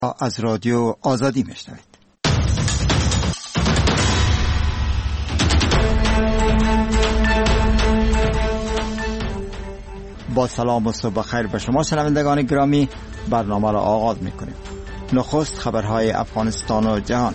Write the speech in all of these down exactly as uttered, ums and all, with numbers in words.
از رادیو آزادی میشنوید. با سلام و صبح خیر به شما شنوندگان گرامی، برنامه را آغاز میکنیم. نخست خبرهای افغانستان و جهان.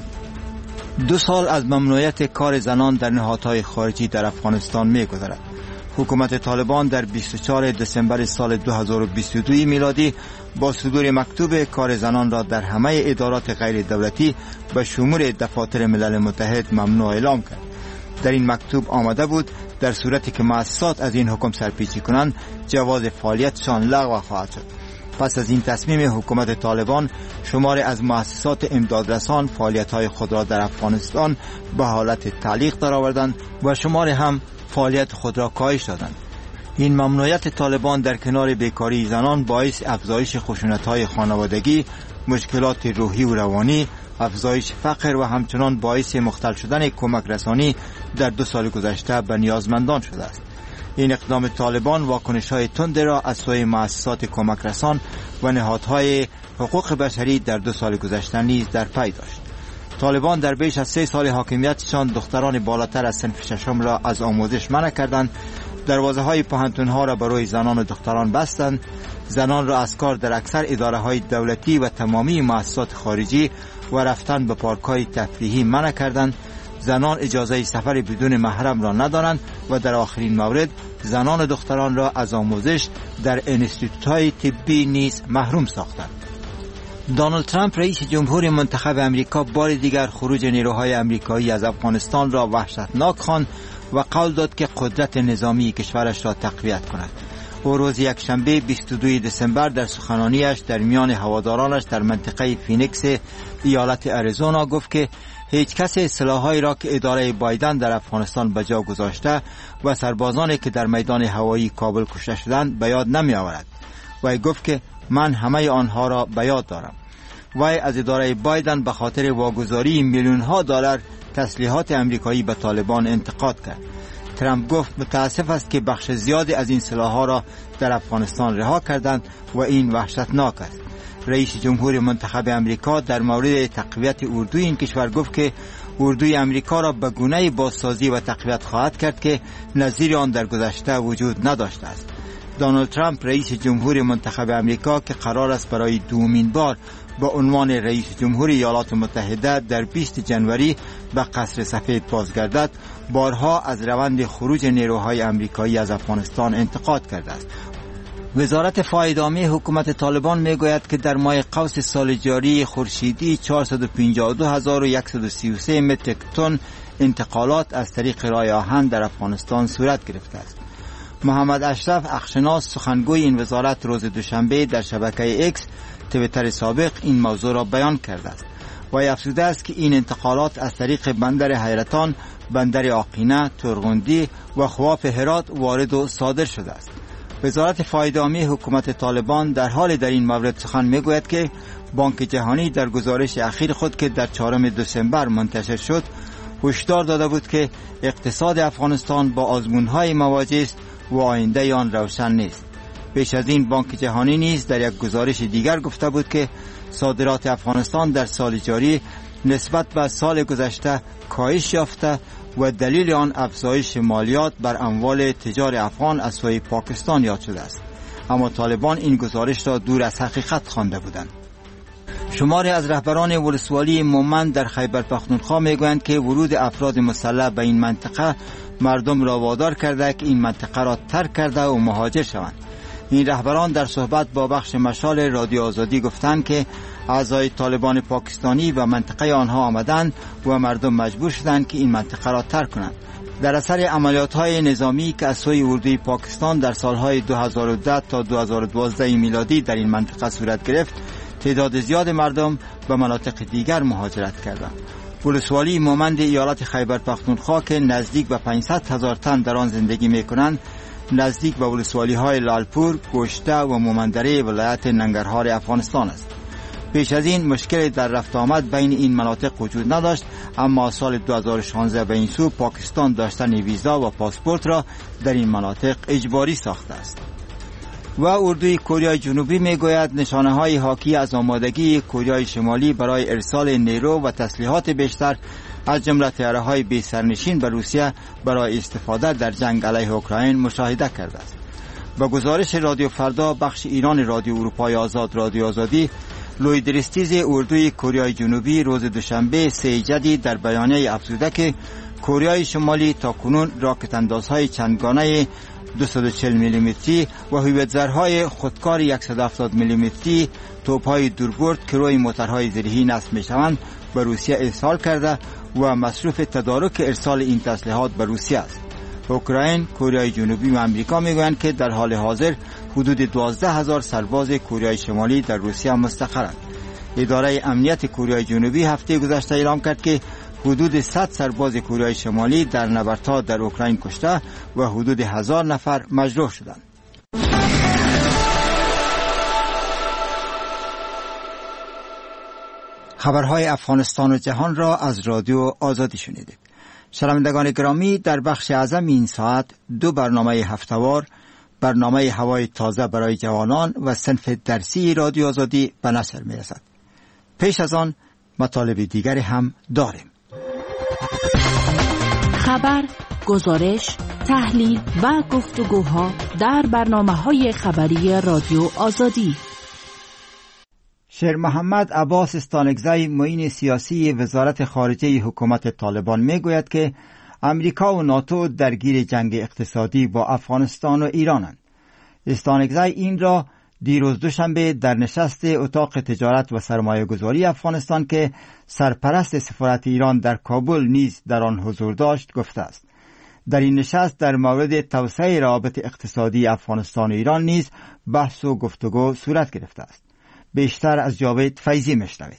دو سال از ممنوعیت کار زنان در نهادهای خارجی در افغانستان میگذرد. حکومت طالبان در بیست و چهارم دسامبر سال دو هزار و بیست و دو میلادی با صدور مکتوب کار زنان را در همه ادارات غیر دولتی به شمول دفاتر ملل متحد ممنوع اعلام کرد. در این مکتوب آمده بود در صورتی که مؤسسات از این حکم سرپیچی کنند جواز فعالیتشان لغو خواهد شد. پس از این تصمیم حکومت طالبان، شماری از مؤسسات امدادرسان فعالیت‌های خود را در افغانستان به حالت تعلیق درآوردند و شماری هم فعالیت خود را کاهش دادند. این ممنوعیت طالبان در کنار بیکاری زنان باعث افزایش خشونت‌های خانوادگی، مشکلات روحی و روانی، افزایش فقر و همچنان باعث مختل شدن کمک رسانی در دو سال گذشته به نیازمندان شده است. این اقدام طالبان واکنش‌های تند را از سوی مؤسسات کمک رسان و نهادهای حقوق بشری در دو سال گذشته نیز در پی داشت. طالبان در بیش از سه سال حاکمیتشان دختران بالاتر از صنف ششم را از آموزش منع کردند، دروازه‌های پوهنتون‌ها را برای زنان و دختران بستند، زنان را از کار در اکثر اداره‌های دولتی و تمامی مؤسسات خارجی و رفتن به پارک‌های تفریحی منع کردند، زنان اجازه سفر بدون محرم را ندارند و در آخرین مورد زنان و دختران را از آموزش در انستیتوت‌های طبی نیز محروم ساختند. دونالد ترامپ رئیس جمهور منتخب امریکا بار دیگر خروج نیروهای امریکایی از افغانستان را وحشتناک خواند و قول داد که قدرت نظامی کشورش را تقویت کند. او روز یکشنبه بیست و دوم دسامبر در سخنرانیش در میان هوادارانش در منطقه فینیکس ایالت اریزونا گفت که هیچ کس سلاح‌هایی را که اداره بایدن در افغانستان به جا گذاشته و سربازانی که در میدان هوایی کابل کشته شدند به یاد نمی آورد. و گفت که من همه آنها را به یاد دارم. وی از اداره بایدن به خاطر واگذاری میلیون ها دلار تسلیحات امریکایی به طالبان انتقاد کرد. ترامپ گفت متاسف است که بخش زیادی از این سلاح‌ها را در افغانستان رها کردند و این وحشتناک است. رئیس جمهور منتخب امریکا در مورد تقویت اردوی این کشور گفت که اردوی امریکا را به گونه‌ای بازسازی و تقویت خواهد کرد که نظیر آن در گذشته وجود نداشته است. دونالد ترامپ رئیس جمهور منتخب امریکا که قرار است برای دومین بار با عنوان رئیس جمهور ایالات متحده در بیست جنوری به قصر سفید بازگردد، بارها از روند خروج نیروهای امریکایی از افغانستان انتقاد کرده است. وزارت فایدامی حکومت طالبان میگوید که در ماه قوس سال جاری خورشیدی چهارصد و پنجاه و دو هزار و صد و سی و سه متریک تن انتقالات از طریق راه آهن در افغانستان صورت گرفته است. محمد اشرف اخشناس سخنگوی این وزارت روز دوشنبه در شبکه اکس تویتر سابق این موضوع را بیان کرده است و افزوده است که این انتقالات از طریق بندر حیرتان، بندر آقینه، ترغندی و خواف هرات وارد و صادر شده است. وزارت فایدامی حکومت طالبان در حال در این مورد سخن میگوید که بانک جهانی در گزارش اخیر خود که در چهارم دسامبر منتشر شد هشدار داده بود که اقتصاد افغانستان با آزمون‌های مواجه است و آینده آن روشن نیست. پیش از این بانک جهانی نیز در یک گزارش دیگر گفته بود که صادرات افغانستان در سال جاری نسبت به سال گذشته کاهش یافته و دلیل آن افزایش مالیات بر اموال تجار افغان از سوی پاکستان یاد شده است. اما طالبان این گزارش را دور از حقیقت خوانده بودند. شماری از رهبران ولسوالی مومند در خیبر پختونخوا میگویند که ورود افراد مسلح به این منطقه مردم را وادار کرده که این منطقه را ترک کرده و مهاجر شوند. این رهبران در صحبت با بخش مشال رادیو آزادی گفتند که اعضای طالبان پاکستانی و منطقه آنها آمدند و مردم مجبور شدند که این منطقه را ترک کنند. در اثر عملیات‌های نظامی که از سوی اردوی پاکستان در سالهای دو هزار و ده تا دو هزار و دوازده میلادی در این منطقه صورت گرفت، تعداد زیاد مردم به مناطق دیگر مهاجرت کردند. ولسوالی مومند ایالت خیبر پختونخوا که نزدیک به پانصد هزار تن در آن زندگی می‌کنند، نزدیک به ولسوالی‌های لالپور، گوشته و مومندره ولایت ننگرهار افغانستان است. پیش از این مشکل در رفت آمد بین این مناطق وجود نداشت، اما سال دو هزار و شانزده به این سو پاکستان داشتن ویزا و پاسپورت را در این مناطق اجباری ساخته است. و اردوی کره جنوبی میگوید نشانه های حاکی از آمادگی کره شمالی برای ارسال نیرو و تسلیحات بیشتر از جمله طیاره‌های بی سرنشین به روسیه برای استفاده در جنگ علیه اوکراین مشاهده کرده است. با گزارش رادیو فردا بخش ایران رادیو اروپای آزاد رادیو آزادی، لوید ریستیز اردوی کره جنوبی روز دوشنبه سه جدید در بیانیه افزوده که کره شمالی تاکنون راکت اندازهای چندگانه دویست و چهل میلیمتری و هویتزرهای خودکار صد و هفتاد میلیمتری، توپ‌های دوربرد که روی موترهای زرهی نصب می‌شوند به روسیه ارسال کرده و مصروف تدارک ارسال این تسلیحات به روسیه است. اوکراین، کره جنوبی و آمریکا میگویند که در حال حاضر حدود دوازده هزار سرباز کره شمالی در روسیه مستقرند. اداره امنیت کره جنوبی هفته گذشته اعلام کرد که حدود صد سرباز کره شمالی در نبردها در اوکراین کشته و حدود هزار نفر مجروح شدند. خبرهای افغانستان و جهان را از رادیو آزادی شنیدید. شنوندگان گرامی، در بخش اعظم این ساعت دو برنامه هفته‌وار، برنامه هوای تازه برای جوانان و صنف درسی رادیو آزادی به نشر می‌رسد. پیش از آن مطالب دیگری هم داریم. خبر، گزارش، تحلیل و گفتگوها در برنامه‌های خبری رادیو آزادی. شیر محمد عباس استانکزی، معین سیاسی وزارت خارجه حکومت طالبان میگوید که امریکا و ناتو درگیر جنگ اقتصادی با افغانستان و ایرانند. استانکزی این را دیروز دوشنبه در نشست اتاق تجارت و سرمایه گذاری افغانستان که سرپرست سفارت ایران در کابل نیز در آن حضور داشت گفته است. در این نشست در مورد توسعه روابط اقتصادی افغانستان و ایران نیز بحث و گفتگو صورت گرفته است. بیشتر از جاوید فیضی میشنوید.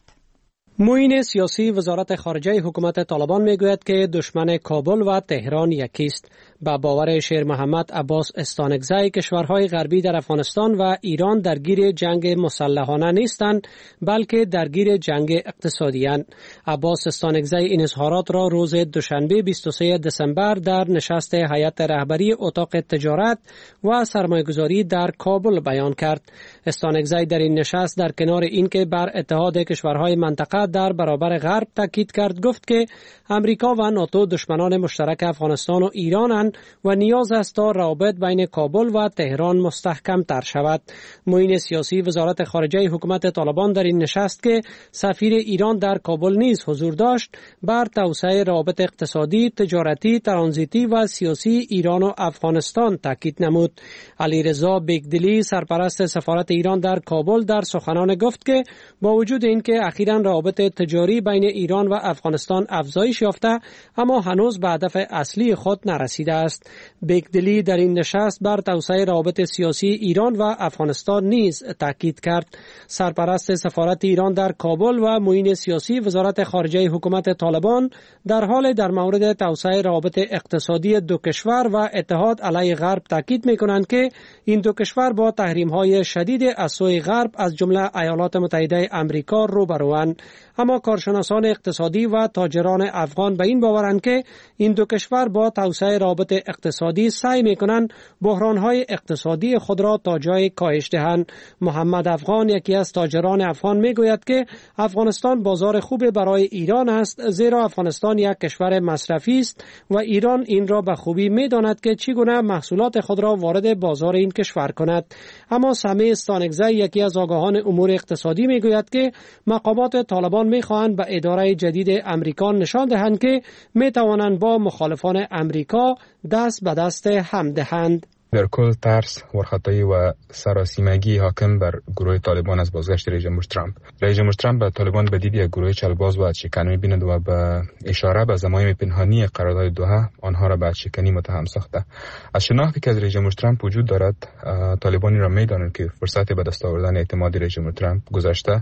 معین سیاسی وزارت خارجه حکومت طالبان میگوید که دشمن کابل و تهران یکی است. با باور شیر محمد عباس استانکزی، کشورهای غربی در افغانستان و ایران درگیر جنگ مسلحانه نیستند، بلکه درگیر جنگ اقتصادی اند. عباس استانکزی این اظهارات را روز دوشنبه بیست و سوم دسامبر در نشست هیئت رهبری اتاق تجارت و سرمایه‌گذاری در کابل بیان کرد. استانکزی در این نشست در کنار اینکه بر اتحاد کشورهای منطقه در برابر غرب تاکید کرد، گفت که امریکا و ناتو دشمنان مشترک افغانستان و ایران و نیاز است تا روابط بین کابل و تهران مستحکم تر شود. معین سیاسی وزارت خارجه حکومت طالبان در این نشست که سفیر ایران در کابل نیز حضور داشت، بر توسعه روابط اقتصادی، تجارتی، ترانزیتی و سیاسی ایران و افغانستان تاکید نمود. علیرضا بیگدلی، سرپرست سفارت ایران در کابل، در سخنان گفت که با وجود اینکه اخیراً روابط تجاری بین ایران و افغانستان افزایش یافته، اما هنوز به هدف اصلی خود نرسیده است. بیگدلی در این نشست بر توسعه روابط سیاسی ایران و افغانستان نیز تاکید کرد. سرپرست سفارت ایران در کابل و معین سیاسی وزارت خارجه حکومت طالبان در حال در مورد توسعه روابط اقتصادی دو کشور و اتحاد علیه غرب تاکید می‌کنند که این دو کشور با تحریم‌های شدید از سوی غرب از جمله ایالات متحده آمریکا روبروند. اما کارشناسان اقتصادی و تاجران افغان به این باورند که این دو کشور با توسعه روابط اقتصادی سعی می‌کنند بحران‌های اقتصادی خود را تا جای کاهش دهند. محمد افغان، یکی از تاجران افغان، میگوید که افغانستان بازار خوب برای ایران است، زیرا افغانستان یک کشور مصرفی است و ایران این را به خوبی می‌داند که چگونه محصولات خود را وارد بازار این کشور کند. اما سمی استانکزی، یکی از آگاهان امور اقتصادی، میگوید که مقامات طالبان می‌خواهند به اداره جدید امریکا نشان دهند که می‌توانند با مخالفان امریکا دست به دست هم دهند. در کل ترس، ورخطایی و سراسیمگی حاکم بر گروه طالبان از بازگشت رئیس جمهور ترامپ. رئیس جمهور ترامپ به طالبان به دید یک گروه چلباز و ادشکن می‌بیند و به اشاره به ضمایم پنهانی قرارداد دوحه آنها را به ادشکنی متهم ساخته. از شناختی که از رئیس جمهور ترامپ وجود دارد، طالبانی را می‌دانند که فرصت به دست آوردن اعتماد رئیس جمهور ترامپ گذشته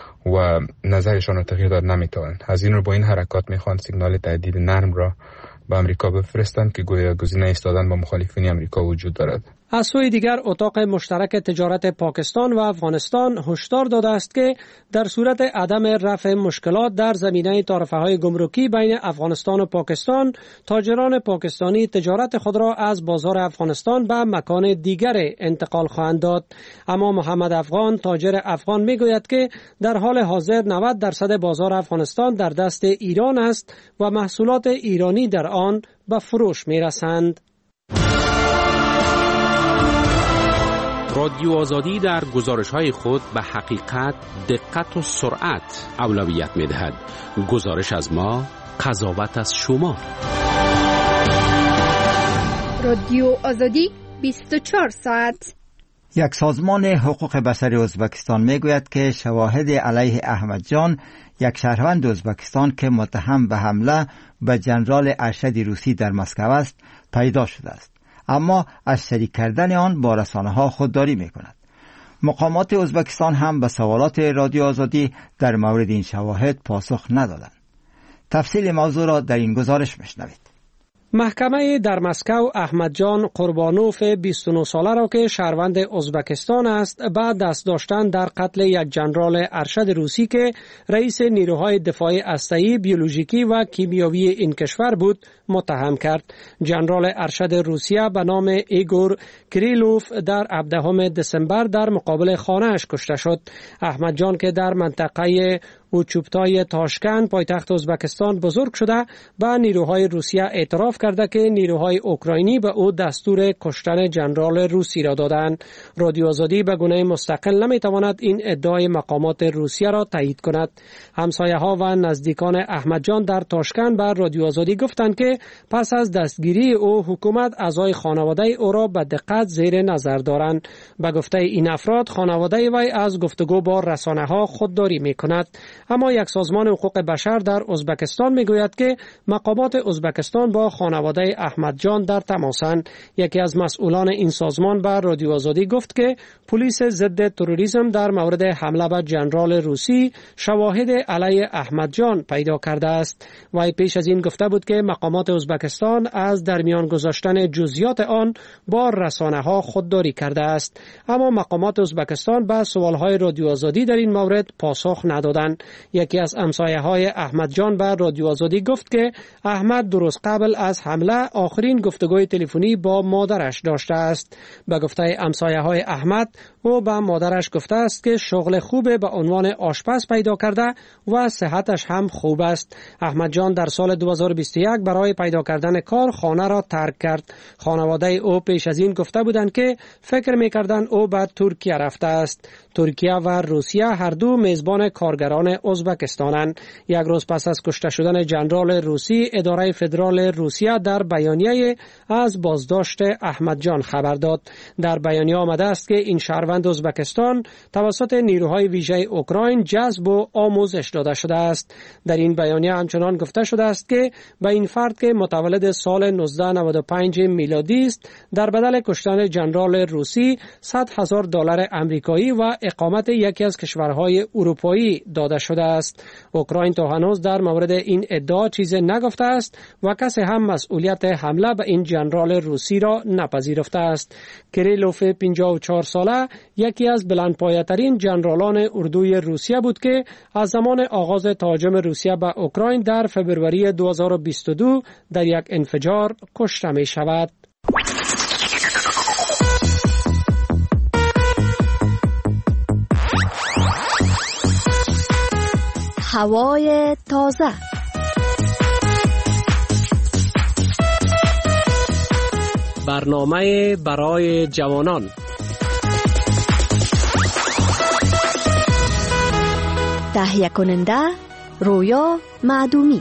و نظرشان را تغییر داد نمی‌توانند. از این رو با این حرکات می‌خواهند سیگنال تهدید نرم را به امریکا بفرستند که گویا گزینه ایستادن با مخالفین امریکا وجود دارد. از سوی دیگر اتاق مشترک تجارت پاکستان و افغانستان هشدار داده است که در صورت عدم رفع مشکلات در زمینه تعرفه‌های گمرکی بین افغانستان و پاکستان، تاجران پاکستانی تجارت خود را از بازار افغانستان به مکان دیگر انتقال خواهند داد. اما محمد افغان، تاجر افغان، میگوید که در حال حاضر نود درصد بازار افغانستان در دست ایران است و محصولات ایرانی در آن به فروش میرسند. رادیو آزادی در گزارش‌های خود به حقیقت، دقت و سرعت اولویت می‌دهد. گزارش از ما، قضاوت از شما. رادیو آزادی بیست و چهار ساعت. یک سازمان حقوق بشری ازبکستان میگوید که شواهد علیه احمد جان، یک شهروند ازبکستان که متهم به حمله به ژنرال ارشد روسی در مسکو است، پیدا شده است، اما از شریک کردن آن با رسانه‌ها خودداری می‌کند. مقامات ازبکستان هم به سوالات رادیو آزادی در مورد این شواهد پاسخ ندادند. تفصیل موضوع را در این گزارش میشنوید. محکمه در مسکو احمد جان قربانوف بیست و نه ساله را که شهروند ازبکستان است بعد دست داشتن در قتل یک ژنرال ارشد روسی که رئیس نیروهای دفاعی هسته‌ای، بیولوژیکی و کیمیاوی این کشور بود متهم کرد. ژنرال ارشد روسیه به نام ایگور کریلوف در هفدهم دسامبر در مقابل خانه‌اش کشته شد. احمد جان که در منطقه اوچوبتای تاشکند پایتخت ازبکستان بزرگ شده، به نیروهای روسیه اعتراف کرده که نیروهای اوکراینی به او دستور کشتن ژنرال روسی را دادند. رادیو آزادی به گونه مستقل نمیتواند این ادعای مقامات روسیه را تایید کند. همسایه‌ها و نزدیکان احمد جان در تاشکند به رادیو آزادی گفتند که پس از دستگیری او حکومت اعضای خانواده او را به دقت زیر نظر دارند. به گفته این افراد خانواده وی از گفتگو با رسانه‌ها خودداری می‌کند. اما یک سازمان حقوق بشر در ازبکستان میگوید که مقامات ازبکستان با خانواده احمد جان در تماسند. یکی از مسئولان این سازمان به رادیو آزادی گفت که پلیس ضد تروریسم در مورد حمله به ژنرال روسی شواهد علیه احمد جان پیدا کرده است. وی پیش از این گفته بود که مقامات ازبکستان از در میان گذاشتن جزئیات آن با رسانه‌ها خودداری کرده است. اما مقامات ازبکستان به سوال‌های رادیو آزادی در این مورد پاسخ ندادند. یکی از همسایه‌های احمد جان به رادیو آزادی گفت که احمد درست قبل از حمله آخرین گفتگوی تلفنی با مادرش داشته است. به گفته همسایه‌های احمد، او به مادرش گفته است که شغل خوب به عنوان آشپز پیدا کرده و صحتش هم خوب است. احمد جان در سال دو هزار و بیست و یک برای پیدا کردن کار خانه را ترک کرد. خانواده او پیش از این گفته بودند که فکر می‌کردند او به ترکیه رفته است. ترکیه و روسیه هر دو میزبان کارگران ازبکستانند. یک روز پس از کشته شدن ژنرال روسی، اداره فدرال روسیه در بیانیه از بازداشت احمد جان خبر داد. در بیانیه آمده است که این شهروند ازبکستان توسط نیروهای ویژه اوکراین جذب و آموزش داده شده است. در این بیانیه همچنان گفته شده است که به این فرد که متولد سال نوزده نود و پنج میلادی است، در بدل کشتن ژنرال روسی صد هزار دلار آمریکایی و اقامت یکی از کشورهای اروپایی داده شده است. اوکراین تا هنوز در مورد این ادعا چیزی نگفته است و کسی هم مسئولیت حمله به این ژنرال روسی را نپذیرفته است. کریلوف پنجاه و چهار ساله یکی از بلندپایه‌ترین ژنرالان اردوی روسیه بود که از زمان آغاز تهاجم روسیه به اوکراین در فبروری دو هزار و بیست و دو در یک انفجار کشته می شود. هوای تازه. برنامه برای جوانان. تهیه کننده رویا معدومی.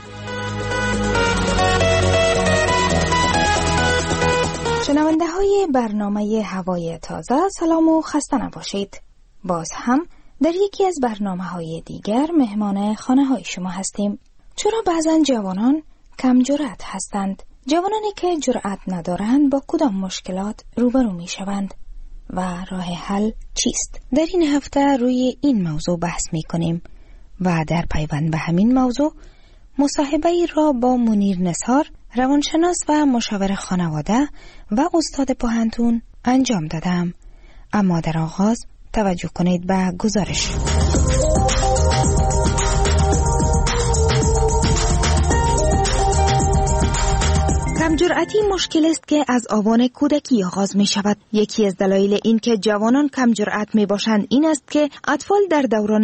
شنونده های برنامه هوای تازه، سلام و خسته نباشید. باز هم در یکی از برنامه های دیگر مهمان خانه های شما هستیم. چرا بعضن جوانان کم جرأت هستند؟ جوانانی که جرأت ندارند با کدام مشکلات روبرو می شوند و راه حل چیست؟ در این هفته روی این موضوع بحث می کنیم و در پیوند به همین موضوع مصاحبه ای را با منیر نثار، روانشناس و مشاور خانواده و استاد پوهنتون انجام دادم. اما در آغاز توجه کنید به گزارش. کمجرأتی مشکل است که از آوان کودکی آغاز می شود. یکی از دلایل این که جوانان کمجرأت می باشند این است که اطفال در دوران